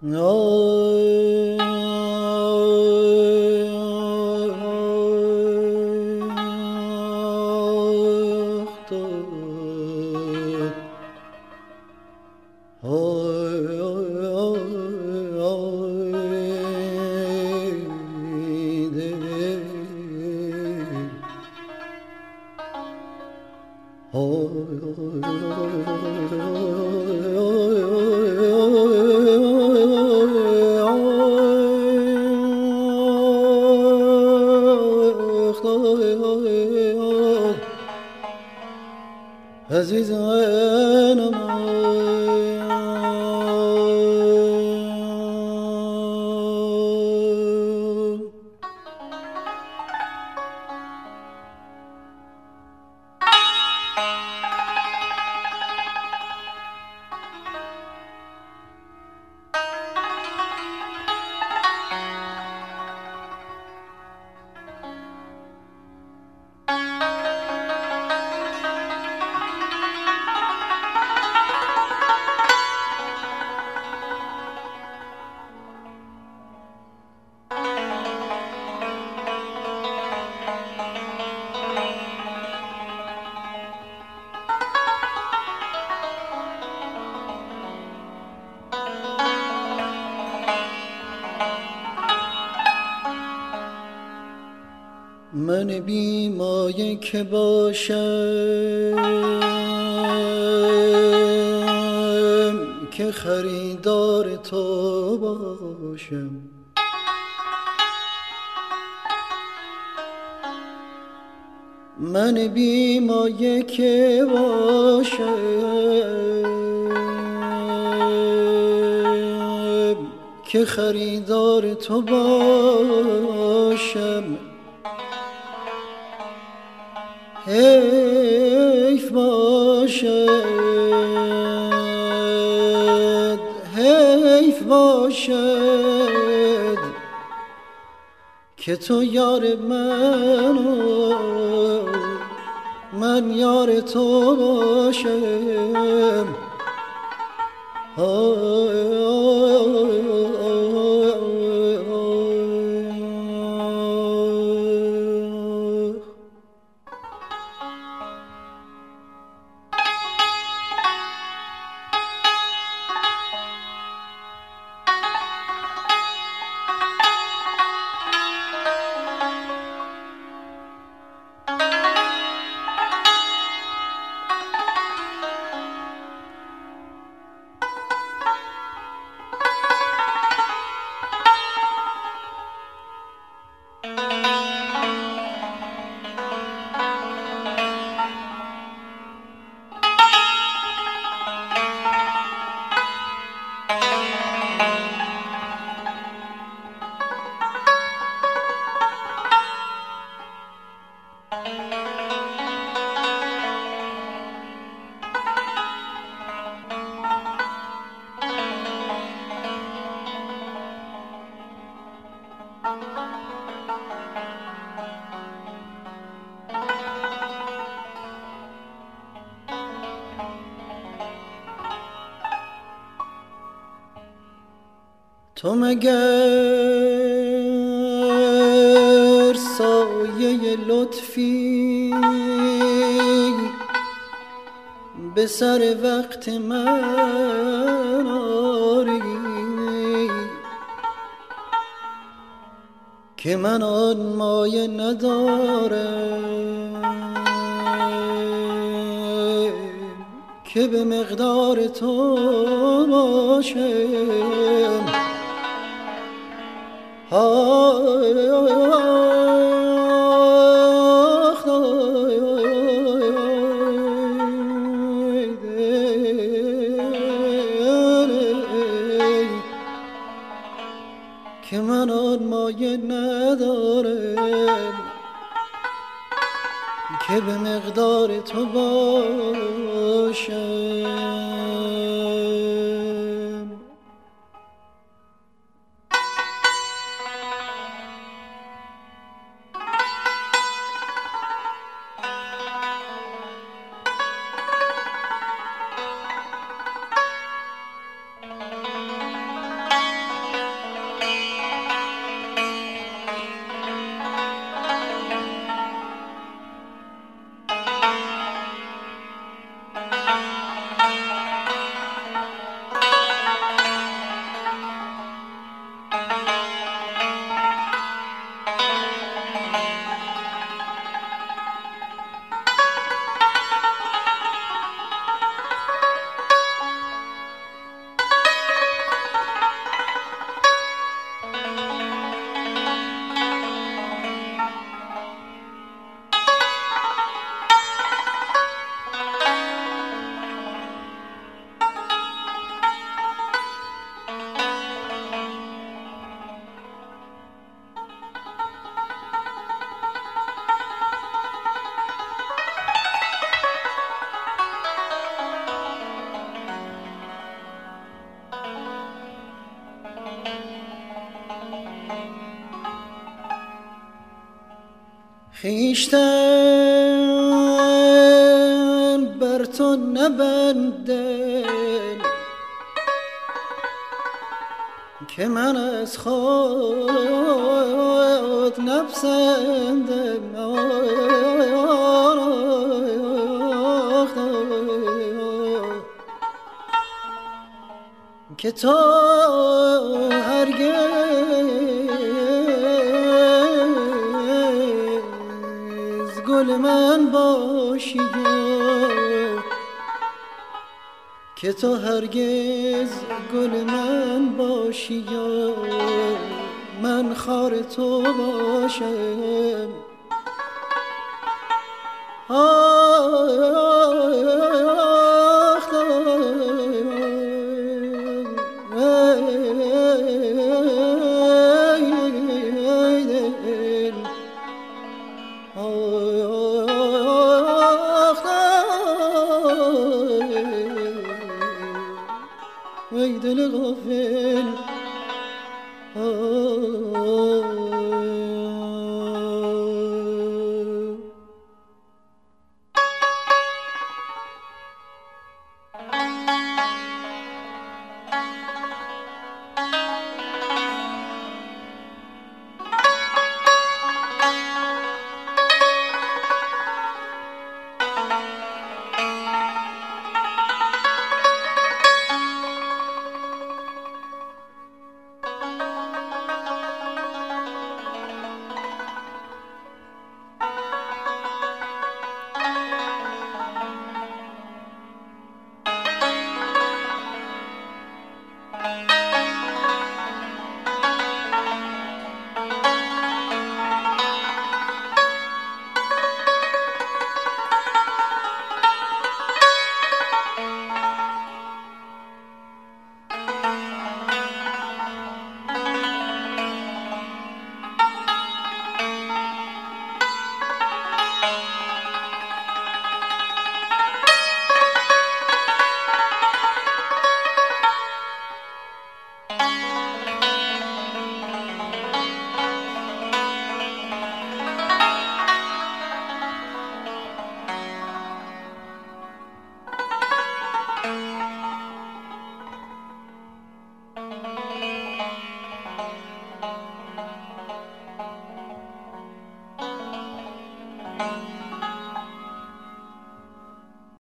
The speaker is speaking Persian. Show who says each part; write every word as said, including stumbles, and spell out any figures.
Speaker 1: من بی مایه که باشم که خریدار تو باشم، من بی مایه که باشم که خریدار تو باشم. حیف باشد حیف باشد که تو یار من و من یار تو باشم. تو مگر سایه لطفی به سر وقت من آری که من آن مایه ندارم که به مقدار تو باشم. که من آن مایه ندارم که به مقدار تو باشم. خیشتن بر تو نبندم که من از خود نپسندم که تو هرگز گل من باشی که تو هرگز گل من باشی یا من خار تو باشم. آخ ای دل غافل.